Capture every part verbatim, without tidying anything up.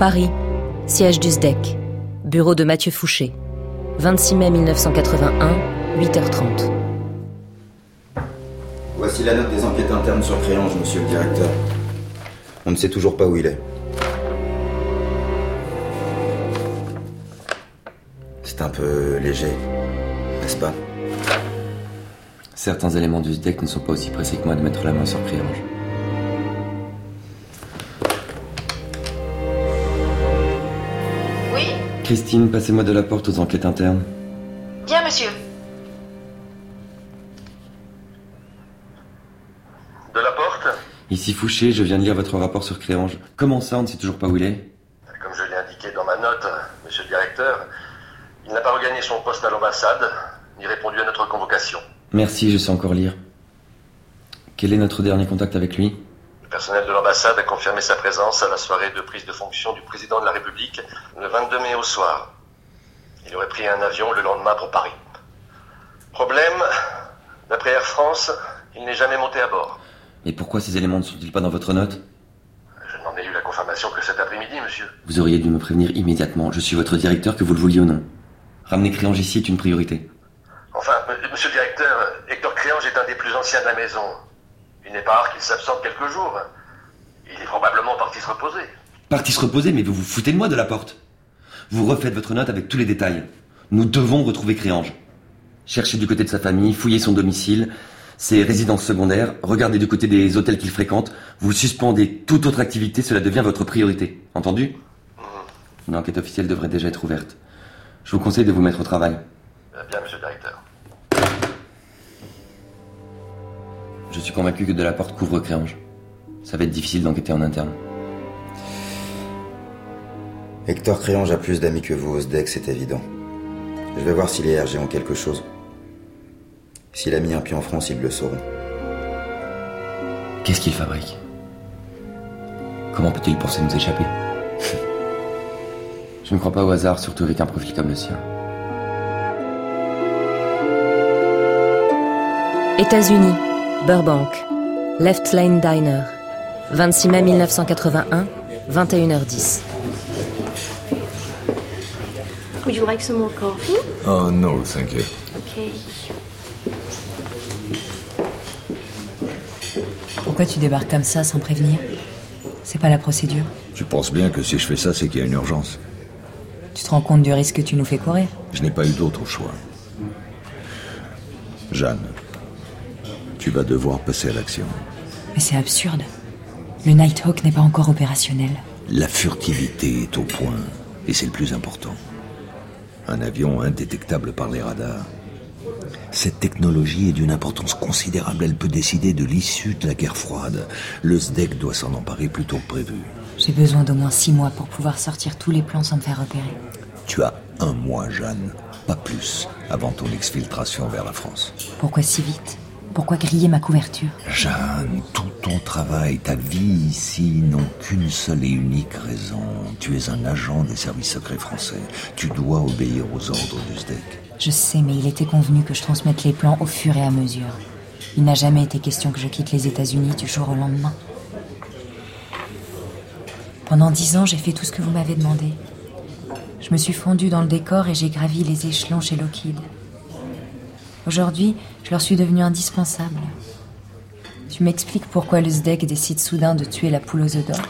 Paris, siège du S D E C, bureau de Mathieu Fouché. vingt-six mai mille neuf cent quatre-vingt-un, huit heures trente. Voici la note des enquêtes internes sur Créange, monsieur le directeur. On ne sait toujours pas où il est. C'est un peu léger, n'est-ce pas? Certains éléments du S D E C ne sont pas aussi pressés que moi de mettre la main sur Créange. Oui? Christine, passez-moi de la porte aux enquêtes internes. Bien, monsieur. De la porte? Ici Fouché, je viens de lire votre rapport sur Créange. Comment ça, on ne sait toujours pas où il est? Comme je l'ai indiqué dans ma note, monsieur le directeur, il n'a pas regagné son poste à l'ambassade, ni répondu à notre convocation. Merci, je sais encore lire. Quel est notre dernier contact avec lui? Le personnel de l'ambassade a confirmé sa présence à la soirée de prise de fonction du président de la République le vingt-deux mai au soir. Il aurait pris un avion le lendemain pour Paris. Problème, d'après Air France, il n'est jamais monté à bord. Et pourquoi ces éléments ne sont-ils pas dans votre note? Je n'en ai eu la confirmation que cet après-midi, monsieur. Vous auriez dû me prévenir immédiatement. Je suis votre directeur, que vous le vouliez ou non. Ramener Créange ici est une priorité. Enfin, monsieur le directeur, Hector Créange est un des plus anciens de la maison. Il n'est pas rare qu'il s'absente quelques jours. Il est probablement parti se reposer. Parti se reposer, mais vous vous foutez de moi de la porte. Vous refaites votre note avec tous les détails. Nous devons retrouver Créange. Cherchez du côté de sa famille, fouillez son domicile, ses résidences secondaires, regardez du côté des hôtels qu'il fréquente. Vous suspendez toute autre activité, cela devient votre priorité. Entendu? Mmh. Une enquête officielle devrait déjà être ouverte. Je vous conseille de vous mettre au travail. Bien, monsieur le directeur. Je suis convaincu que Delaporte couvre Créange. Ça va être difficile d'enquêter en interne. Hector Créange a plus d'amis que vous au S D E C, c'est évident. Je vais voir si les R G ont quelque chose. S'il a mis un pied en France, ils le sauront. Qu'est-ce qu'il fabrique? Comment peut-il penser nous échapper? Je ne crois pas au hasard, surtout avec un profil comme le sien. États-Unis, Burbank, Left Lane Diner, vingt-six mai mille neuf cent quatre-vingt-un, vingt et une heures dix. Would you like some more coffee? Oh no, thank you. Okay. Pourquoi tu débarques comme ça sans prévenir? C'est pas la procédure. Tu penses bien que si je fais ça, c'est qu'il y a une urgence. Tu te rends compte du risque que tu nous fais courir? Je n'ai pas eu d'autre choix. Jeanne, tu vas devoir passer à l'action. Mais c'est absurde. Le Nighthawk n'est pas encore opérationnel. La furtivité est au point, et c'est le plus important. Un avion indétectable par les radars. Cette technologie est d'une importance considérable. Elle peut décider de l'issue de la guerre froide. Le S D E C doit s'en emparer plus tôt que prévu. J'ai besoin d'au moins six mois pour pouvoir sortir tous les plans sans me faire repérer. Tu as un mois, Jeanne, pas plus, avant ton exfiltration vers la France. Pourquoi si vite? Pourquoi griller ma couverture? Jeanne, tout ton travail, ta vie ici n'ont qu'une seule et unique raison. Tu es un agent des services secrets français. Tu dois obéir aux ordres du S D E C. Je sais, mais il était convenu que je transmette les plans au fur et à mesure. Il n'a jamais été question que je quitte les États-Unis du jour au lendemain. Pendant dix ans, j'ai fait tout ce que vous m'avez demandé. Je me suis fondue dans le décor et j'ai gravi les échelons chez Lockheed. Aujourd'hui, je leur suis devenue indispensable. Tu m'expliques pourquoi le S D E C décide soudain de tuer la poule aux œufs d'or?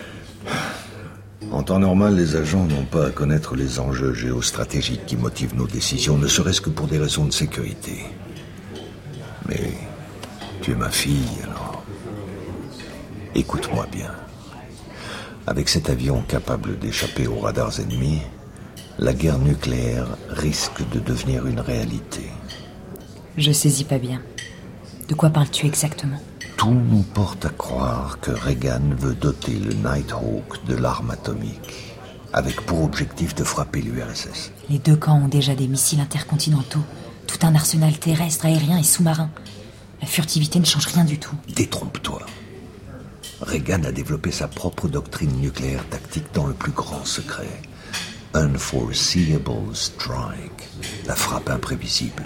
En temps normal, les agents n'ont pas à connaître les enjeux géostratégiques qui motivent nos décisions, ne serait-ce que pour des raisons de sécurité. Mais tu es ma fille, alors écoute-moi bien. Avec cet avion capable d'échapper aux radars ennemis, la guerre nucléaire risque de devenir une réalité. Je saisis pas bien. De quoi parles-tu exactement? Tout nous porte à croire que Reagan veut doter le Nighthawk de l'arme atomique, avec pour objectif de frapper l'U R S S. Les deux camps ont déjà des missiles intercontinentaux, tout un arsenal terrestre, aérien et sous-marin. La furtivité ne change rien du tout. Détrompe-toi. Reagan a développé sa propre doctrine nucléaire tactique dans le plus grand secret. Unforeseeable strike, la frappe imprévisible.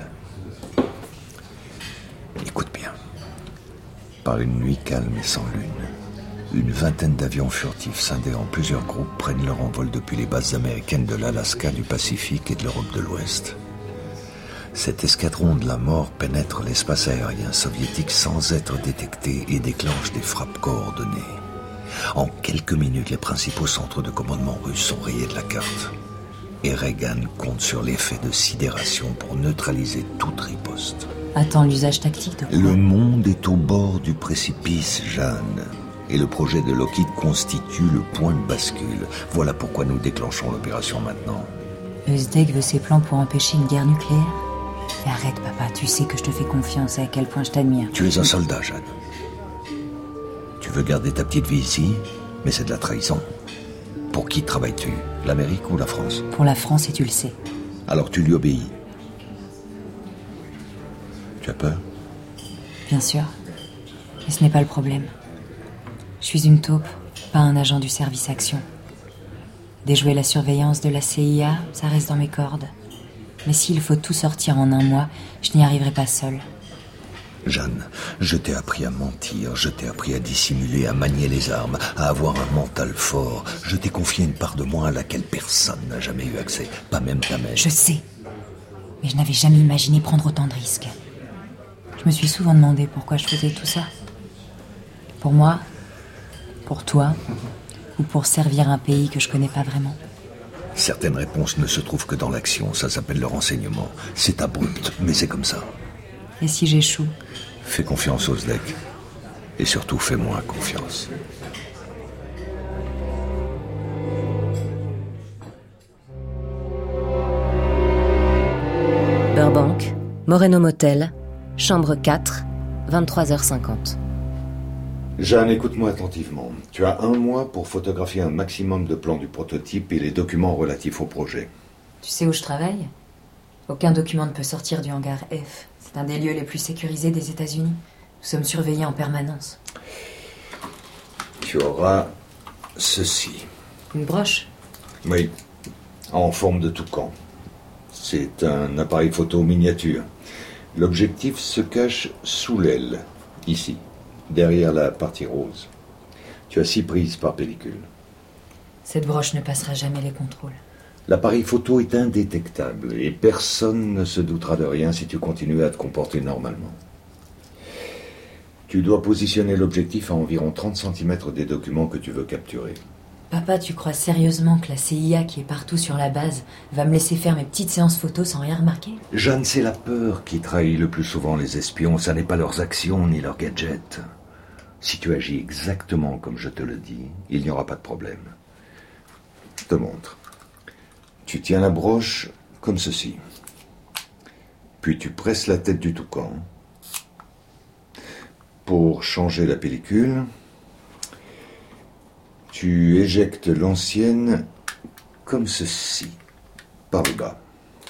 Écoute bien. Par une nuit calme et sans lune, Une vingtaine d'avions furtifs scindés en plusieurs groupes prennent leur envol depuis les bases américaines de l'Alaska, du Pacifique et de l'Europe de l'Ouest. Cet escadron de la mort pénètre l'espace aérien soviétique sans être détecté et déclenche des frappes coordonnées. En quelques minutes, les principaux centres de commandement russes sont rayés de la carte. Et Reagan compte sur l'effet de sidération pour neutraliser toute riposte. Attends, l'usage tactique de quoi ? Le monde est au bord du précipice, Jeanne. Et le projet de Lockheed constitue le point de bascule. Voilà pourquoi nous déclenchons l'opération maintenant. Le S D E C veut ses plans pour empêcher une guerre nucléaire ? Mais arrête, papa, tu sais que je te fais confiance et à quel point je t'admire. Tu es un soldat, Jeanne. Tu veux garder ta petite vie ici, mais c'est de la trahison. Pour qui travailles-tu ? L'Amérique ou la France ? Pour la France, et tu le sais. Alors tu lui obéis. Tu as peur ? Bien sûr. Mais ce n'est pas le problème. Je suis une taupe, pas un agent du service action. Déjouer la surveillance de la C I A, ça reste dans mes cordes. Mais s'il faut tout sortir en un mois, je n'y arriverai pas seule. Jeanne, je t'ai appris à mentir, je t'ai appris à dissimuler, à manier les armes, à avoir un mental fort. Je t'ai confié une part de moi à laquelle personne n'a jamais eu accès, pas même ta mère. Je sais, mais je n'avais jamais imaginé prendre autant de risques. Je me suis souvent demandé pourquoi je faisais tout ça. Pour moi, pour toi, ou pour servir un pays que je connais pas vraiment. Certaines réponses ne se trouvent que dans l'action, ça s'appelle le renseignement. C'est abrupt, mais c'est comme ça. Et si j'échoue ? Fais confiance au S D E C. Et surtout, fais-moi confiance. Burbank, Moreno Motel, chambre quatre, vingt-trois heures cinquante. Jeanne, écoute-moi attentivement. Tu as un mois pour photographier un maximum de plans du prototype et les documents relatifs au projet. Tu sais où je travaille ? Aucun document ne peut sortir du hangar F. C'est un des lieux les plus sécurisés des États-Unis. Nous sommes surveillés en permanence. Tu auras ceci. Une broche ? Oui, en forme de toucan. C'est un appareil photo miniature. L'objectif se cache sous l'aile, ici, derrière la partie rose. Tu as six prises par pellicule. Cette broche ne passera jamais les contrôles. L'appareil photo est indétectable et personne ne se doutera de rien si tu continues à te comporter normalement. Tu dois positionner l'objectif à environ trente centimètres des documents que tu veux capturer. Papa, tu crois sérieusement que la C I A qui est partout sur la base va me laisser faire mes petites séances photos sans rien remarquer ? Jeanne, c'est la peur qui trahit le plus souvent les espions. Ça n'est pas leurs actions ni leurs gadgets. Si tu agis exactement comme je te le dis, il n'y aura pas de problème. Je te montre. Tu tiens la broche comme ceci. Puis tu presses la tête du toucan. Pour changer la pellicule, tu éjectes l'ancienne comme ceci, par le bas.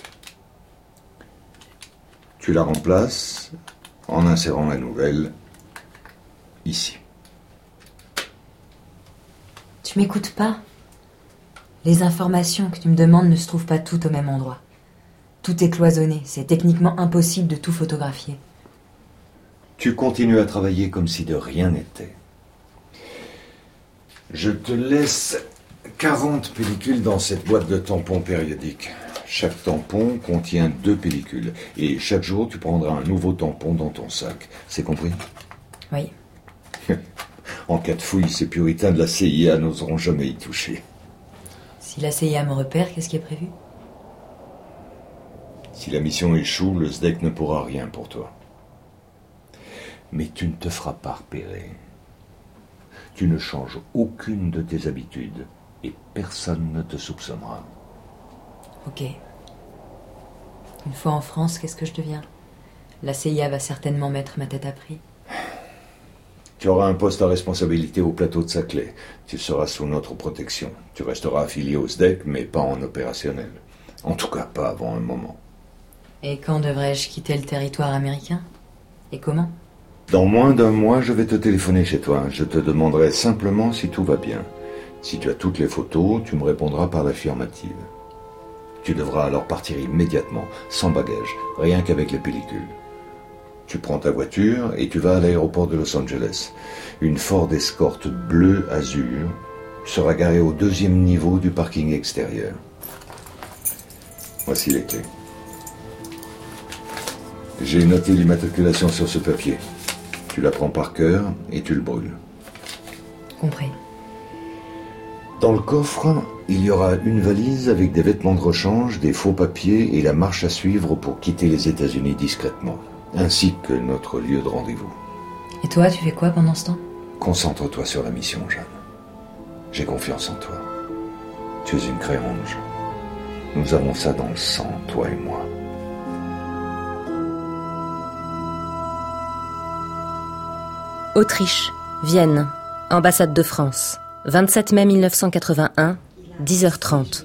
Tu la remplaces en insérant la nouvelle ici. Tu m'écoutes pas ? Les informations que tu me demandes ne se trouvent pas toutes au même endroit. Tout est cloisonné, c'est techniquement impossible de tout photographier. Tu continues à travailler comme si de rien n'était. Je te laisse quarante pellicules dans cette boîte de tampons périodiques. Chaque tampon contient deux pellicules. Et chaque jour, tu prendras un nouveau tampon dans ton sac. C'est compris ? Oui. En cas de fouille, ces puritains de la C I A n'oseront jamais y toucher. Si la C I A me repère, qu'est-ce qui est prévu ? Si la mission échoue, le S D E C ne pourra rien pour toi. Mais tu ne te feras pas repérer. Tu ne changes aucune de tes habitudes et personne ne te soupçonnera. Ok. Une fois en France, qu'est-ce que je deviens ? La C I A va certainement mettre ma tête à prix. Tu auras un poste à responsabilité au plateau de Saclay. Tu seras sous notre protection. Tu resteras affilié au S D E C, mais pas en opérationnel. En tout cas, pas avant un moment. Et quand devrais-je quitter le territoire américain ? Et comment ? Dans moins d'un mois, je vais te téléphoner chez toi. Je te demanderai simplement si tout va bien. Si tu as toutes les photos, tu me répondras par l'affirmative. Tu devras alors partir immédiatement, sans bagage, rien qu'avec les pellicules. Tu prends ta voiture et tu vas à l'aéroport de Los Angeles. Une Ford Escort bleu-azur sera garée au deuxième niveau du parking extérieur. Voici les clés. J'ai noté l'immatriculation sur ce papier. Tu la prends par cœur et tu le brûles. Compris. Dans le coffre, il y aura une valise avec des vêtements de rechange, des faux papiers et la marche à suivre pour quitter les États-Unis discrètement, ainsi que notre lieu de rendez-vous. Et toi, tu fais quoi pendant ce temps? Concentre-toi sur la mission, Jeanne. J'ai confiance en toi. Tu es une créange. Nous avons ça dans le sang, toi et moi. Autriche, Vienne, ambassade de France, vingt-sept mai mille neuf cent quatre-vingt-un, dix heures trente.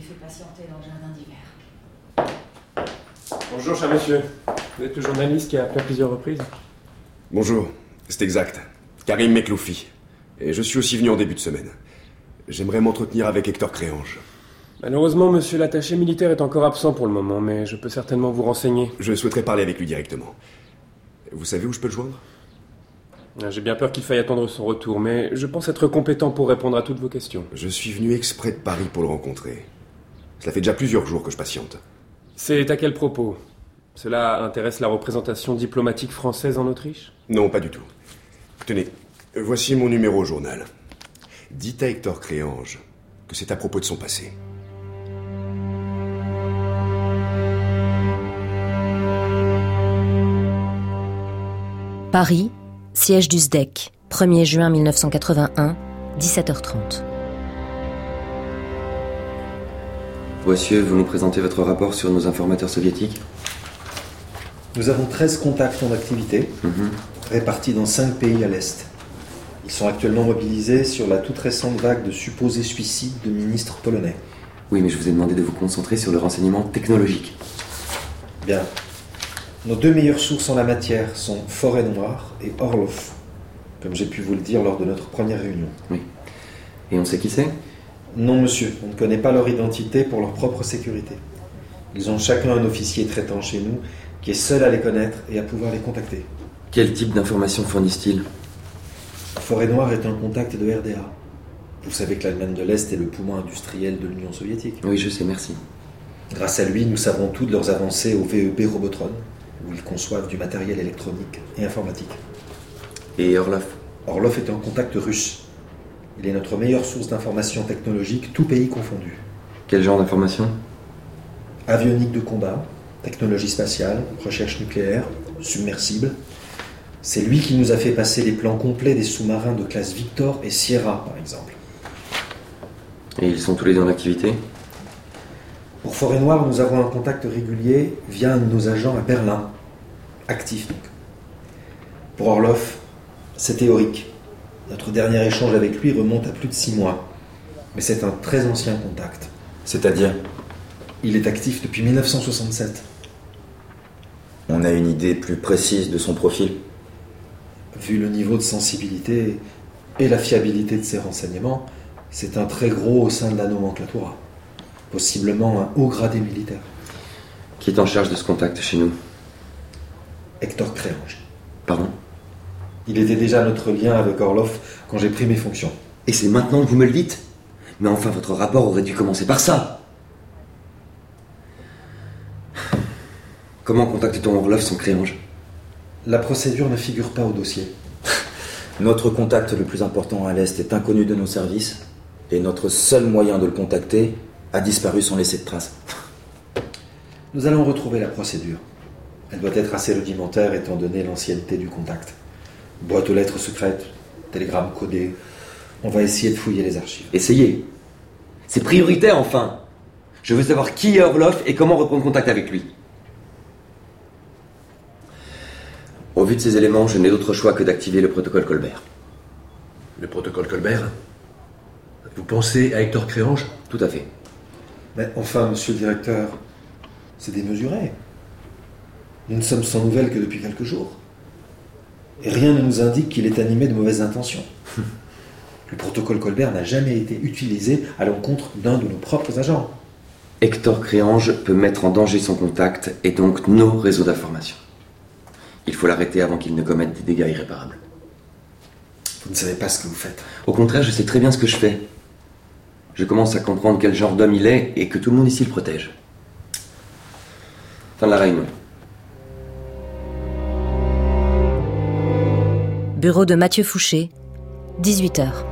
Bonjour, cher monsieur. Vous êtes le journaliste qui a appelé à plusieurs reprises? Bonjour, c'est exact. Karim Mekloufi. Et je suis aussi venu en début de semaine. J'aimerais m'entretenir avec Hector Créange. Malheureusement, monsieur l'attaché militaire est encore absent pour le moment, mais je peux certainement vous renseigner. Je souhaiterais parler avec lui directement. Vous savez où je peux le joindre? J'ai bien peur qu'il faille attendre son retour, mais je pense être compétent pour répondre à toutes vos questions. Je suis venu exprès de Paris pour le rencontrer. Cela fait déjà plusieurs jours que je patiente. C'est à quel propos? Cela intéresse la représentation diplomatique française en Autriche? Non, pas du tout. Tenez, voici mon numéro au journal. Dites à Hector Créange que c'est à propos de son passé. Paris, siège du S D E C, premier juin mille neuf cent quatre-vingt-un, dix-sept heures trente. Monsieur, vous nous présentez votre rapport sur nos informateurs soviétiques? Nous avons treize contacts en activité, mm-hmm. répartis dans cinq pays à l'Est. Ils sont actuellement mobilisés sur la toute récente vague de supposés suicides de ministres polonais. Oui, mais je vous ai demandé de vous concentrer sur le renseignement technologique. Bien. Nos deux meilleures sources en la matière sont Forêt Noire et Orlov, comme j'ai pu vous le dire lors de notre première réunion. Oui. Et on sait qui c'est? Non, monsieur. On ne connaît pas leur identité pour leur propre sécurité. Ils ont chacun un officier traitant chez nous qui est seul à les connaître et à pouvoir les contacter. Quel type d'informations fournissent-ils? Forêt Noire est un contact de R D A. Vous savez que l'Allemagne de l'Est est le poumon industriel de l'Union soviétique. Oui, je sais, merci. Grâce à lui, nous savons tout de leurs avancées au V E B Robotron, où ils conçoivent du matériel électronique et informatique. Et Orlov? Orlov est un contact russe. Il est notre meilleure source d'informations technologiques, tout pays confondu. Quel genre d'informations? Avionique de combat, technologie spatiale, recherche nucléaire, submersible. C'est lui qui nous a fait passer les plans complets des sous-marins de classe Victor et Sierra, par exemple. Et ils sont tous les deux en activité? Pour Forêt Noire, nous avons un contact régulier via un de nos agents à Berlin. Actif, donc. Pour Orlov, c'est théorique. Notre dernier échange avec lui remonte à plus de six mois. Mais c'est un très ancien contact. C'est-à-dire? Il est actif depuis mille neuf cent soixante-sept. On a une idée plus précise de son profil? Vu le niveau de sensibilité et la fiabilité de ses renseignements, c'est un très gros au sein de la nomenclatura. Possiblement un haut gradé militaire. Qui est en charge de ce contact chez nous? Hector Créange. Pardon? Il était déjà notre lien avec Orlov quand j'ai pris mes fonctions. Et c'est maintenant que vous me le dites? Mais enfin, votre rapport aurait dû commencer par ça. Comment contacte-t-on Orlov sans Créange? La procédure ne figure pas au dossier. Notre contact le plus important à l'Est est inconnu de nos services, et notre seul moyen de le contacter a disparu sans laisser de traces. Nous allons retrouver la procédure. Elle doit être assez rudimentaire étant donné l'ancienneté du contact. Boîte aux lettres secrètes, télégramme codé. On va essayer de fouiller les archives. Essayez. C'est prioritaire, enfin. Je veux savoir qui est Orlov et comment reprendre contact avec lui. Au vu de ces éléments, je n'ai d'autre choix que d'activer le protocole Colbert. Le protocole Colbert? Vous pensez à Hector Créange? Tout à fait. Mais enfin, monsieur le directeur, c'est démesuré. Nous ne sommes sans nouvelles que depuis quelques jours. Et rien ne nous indique qu'il est animé de mauvaises intentions. Le protocole Colbert n'a jamais été utilisé à l'encontre d'un de nos propres agents. Hector Créange peut mettre en danger son contact et donc nos réseaux d'information. Il faut l'arrêter avant qu'il ne commette des dégâts irréparables. Vous ne savez pas ce que vous faites. Au contraire, je sais très bien ce que je fais. Je commence à comprendre quel genre d'homme il est et que tout le monde ici le protège. Fin de la réunion. Bureau de Mathieu Fouché, dix-huit heures.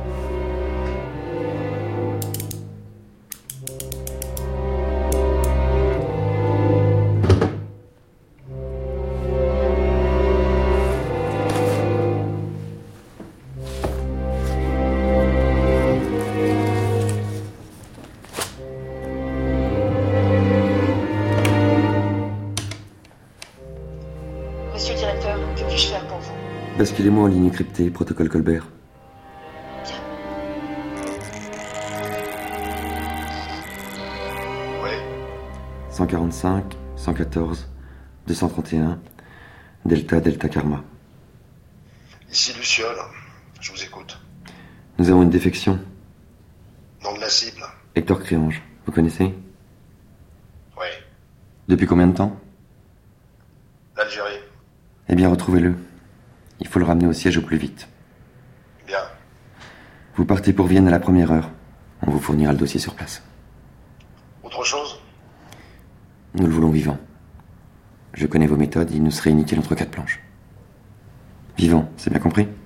Monsieur le directeur, que puis-je faire pour vous? Basculez-moi en ligne cryptée, protocole Colbert. Bien. Oui. cent quarante-cinq, cent quatorze, deux cent trente et un, Delta, Delta Karma. Ici Luciole. Je vous écoute. Nous avons une défection. Nom de la cible. Hector Créange, vous connaissez? Oui. Depuis combien de temps? L'Algérie. Eh bien, retrouvez-le. Il faut le ramener au siège au plus vite. Bien. Vous partez pour Vienne à la première heure. On vous fournira le dossier sur place. Autre chose? Nous le voulons vivant. Je connais vos méthodes, il nous serait inutile entre quatre planches. Vivant, c'est bien compris?